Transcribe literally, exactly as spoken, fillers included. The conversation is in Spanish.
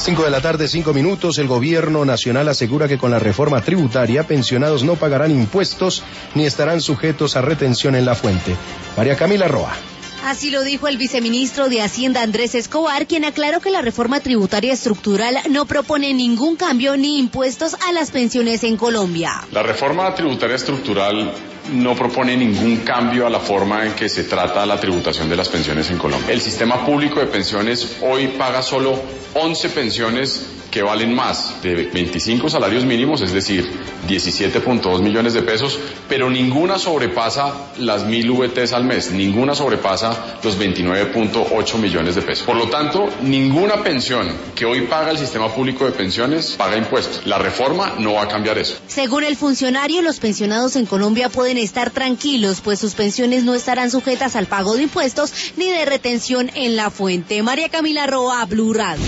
Cinco de la tarde, cinco minutos. El gobierno nacional asegura que con la reforma tributaria, pensionados no pagarán impuestos ni estarán sujetos a retención en la fuente. María Camila Roa. Así lo dijo el viceministro de Hacienda Andrés Escobar, quien aclaró que la reforma tributaria estructural no propone ningún cambio ni impuestos a las pensiones en Colombia. La reforma tributaria estructural no propone ningún cambio a la forma en que se trata la tributación de las pensiones en Colombia. El sistema público de pensiones hoy paga solo once pensiones que valen más de veinticinco salarios mínimos, es decir, diecisiete punto dos millones de pesos, pero ninguna sobrepasa las mil V Ts al mes, ninguna sobrepasa los veintinueve punto ocho millones de pesos. Por lo tanto, ninguna pensión que hoy paga el sistema público de pensiones paga impuestos. La reforma no va a cambiar eso. Según el funcionario, los pensionados en Colombia pueden estar tranquilos, pues sus pensiones no estarán sujetas al pago de impuestos ni de retención en la fuente. María Camila Roa, Blue Radio.